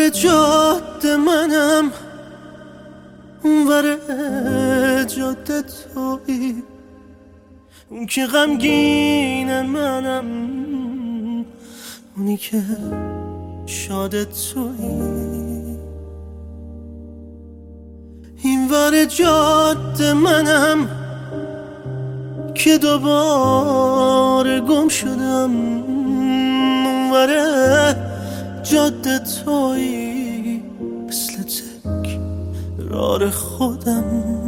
جاده منم، اونور جاده تویی، اون که غمگین منم، اونی که شاد تویی. اینور جاده منم که دوباره گم شدم، اونور جاده تویی، مثل تکرار خودم.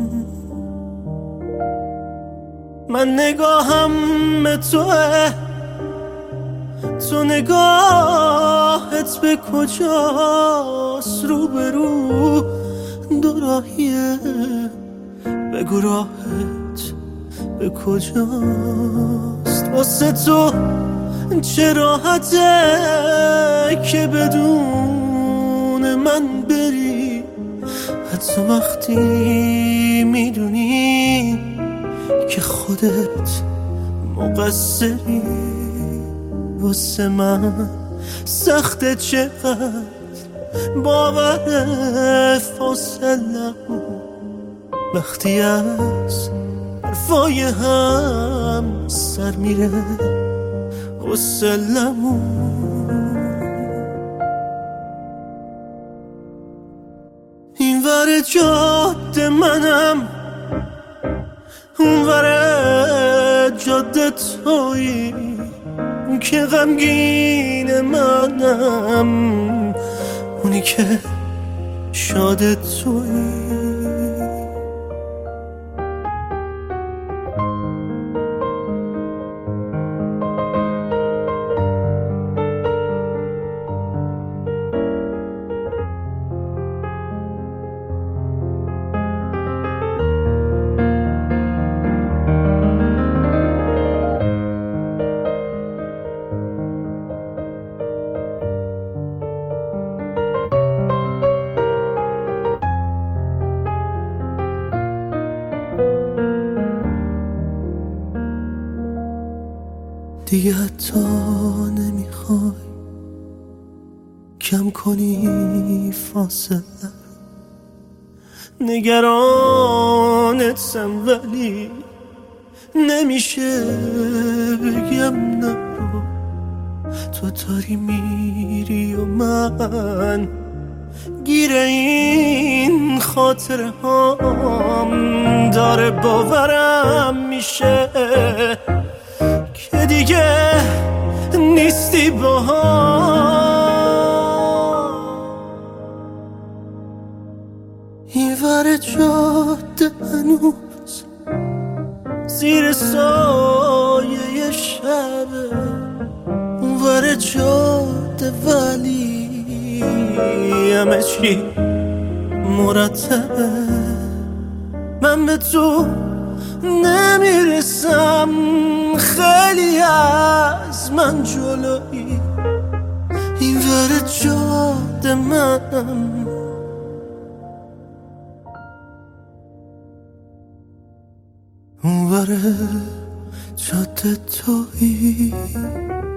من نگاهم به توه، تو نگاهت به کجاست؟ رو به رو دو راهیه، بگو راهت به کجاست؟ واسه تو چه راحته که بدون من بری، حتی وقتی میدونی که خودت مقصری. واسه من سخته چقدر باور فاصله وقتی از حرفای هم سر میره حوصله‌مون. اینور جاده منم، اونور جاده تویی، که غمگین منم، اونی که شاد تویی. دیگه حتی نمیخوای کم کنی فاصله، نگرانتم ولی نمیشه بگم نرو. تو داری میری و من گیر این خاطره هام داره باورم میشه که دیگه نیستی با هم. اینور جاده هنوز زیر سایه شبه، اونور جاده ولی همه چی مرتبه. من به تو نمیرسم، خیلی از من جلویی. اینور جاده منم، اونور جاده تویی.